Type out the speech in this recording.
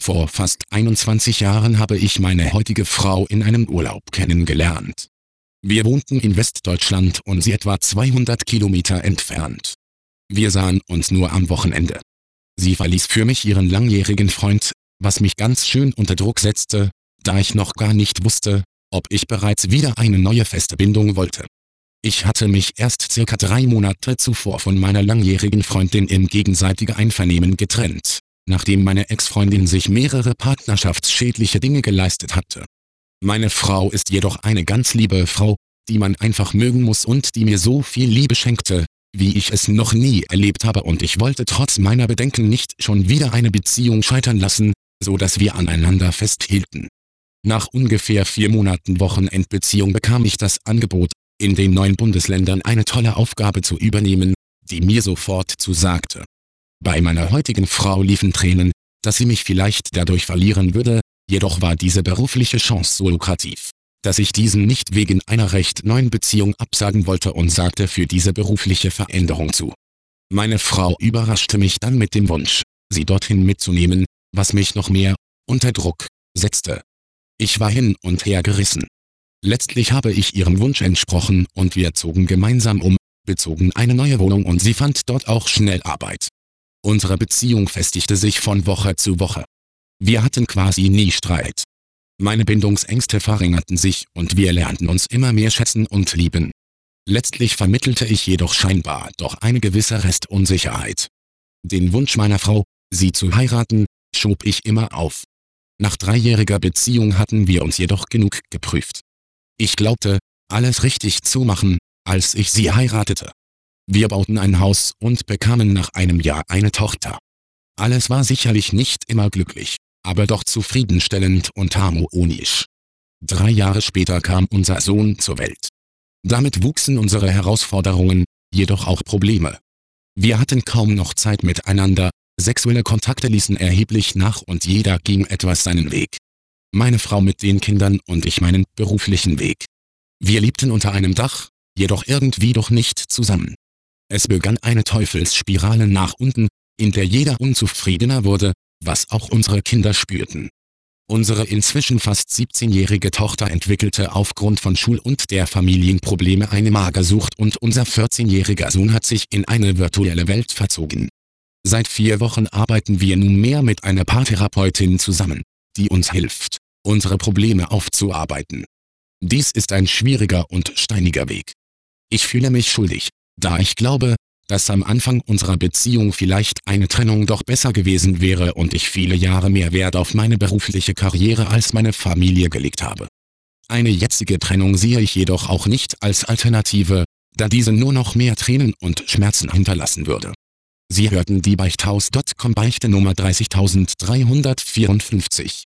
Vor fast 21 Jahren habe ich meine heutige Frau in einem Urlaub kennengelernt. Wir wohnten in Westdeutschland und sie etwa 200 Kilometer entfernt. Wir sahen uns nur am Wochenende. Sie verließ für mich ihren langjährigen Freund, was mich ganz schön unter Druck setzte, da ich noch gar nicht wusste, ob ich bereits wieder eine neue feste Bindung wollte. Ich hatte mich erst circa 3 Monate zuvor von meiner langjährigen Freundin im gegenseitigen Einvernehmen getrennt, nachdem meine Ex-Freundin sich mehrere partnerschaftsschädliche Dinge geleistet hatte. Meine Frau ist jedoch eine ganz liebe Frau, die man einfach mögen muss und die mir so viel Liebe schenkte, wie ich es noch nie erlebt habe, und ich wollte trotz meiner Bedenken nicht schon wieder eine Beziehung scheitern lassen, so dass wir aneinander festhielten. Nach ungefähr 4 Monaten Wochenendbeziehung bekam ich das Angebot, in den neuen Bundesländern eine tolle Aufgabe zu übernehmen, die mir sofort zusagte. Bei meiner heutigen Frau liefen Tränen, dass sie mich vielleicht dadurch verlieren würde, jedoch war diese berufliche Chance so lukrativ, dass ich diesen nicht wegen einer recht neuen Beziehung absagen wollte und sagte für diese berufliche Veränderung zu. Meine Frau überraschte mich dann mit dem Wunsch, sie dorthin mitzunehmen, was mich noch mehr unter Druck setzte. Ich war hin und her gerissen. Letztlich habe ich ihrem Wunsch entsprochen und wir zogen gemeinsam um, bezogen eine neue Wohnung und sie fand dort auch schnell Arbeit. Unsere Beziehung festigte sich von Woche zu Woche. Wir hatten quasi nie Streit. Meine Bindungsängste verringerten sich und wir lernten uns immer mehr schätzen und lieben. Letztlich vermittelte ich jedoch scheinbar doch eine gewisse Restunsicherheit. Den Wunsch meiner Frau, sie zu heiraten, schob ich immer auf. Nach 3-jähriger Beziehung hatten wir uns jedoch genug geprüft. Ich glaubte, alles richtig zu machen, als ich sie heiratete. Wir bauten ein Haus und bekamen nach einem Jahr eine Tochter. Alles war sicherlich nicht immer glücklich, aber doch zufriedenstellend und harmonisch. 3 Jahre später kam unser Sohn zur Welt. Damit wuchsen unsere Herausforderungen, jedoch auch Probleme. Wir hatten kaum noch Zeit miteinander, sexuelle Kontakte ließen erheblich nach und jeder ging etwas seinen Weg. Meine Frau mit den Kindern und ich meinen beruflichen Weg. Wir lebten unter einem Dach, jedoch irgendwie doch nicht zusammen. Es begann eine Teufelsspirale nach unten, in der jeder unzufriedener wurde, was auch unsere Kinder spürten. Unsere inzwischen fast 17-jährige Tochter entwickelte aufgrund von Schul- und der Familienprobleme eine Magersucht und unser 14-jähriger Sohn hat sich in eine virtuelle Welt verzogen. Seit 4 Wochen arbeiten wir nunmehr mit einer Paartherapeutin zusammen, die uns hilft, unsere Probleme aufzuarbeiten. Dies ist ein schwieriger und steiniger Weg. Ich fühle mich schuldig, da ich glaube, dass am Anfang unserer Beziehung vielleicht eine Trennung doch besser gewesen wäre und ich viele Jahre mehr Wert auf meine berufliche Karriere als meine Familie gelegt habe. Eine jetzige Trennung sehe ich jedoch auch nicht als Alternative, da diese nur noch mehr Tränen und Schmerzen hinterlassen würde. Sie hörten die Beichthaus.com Beichte Nummer 30354.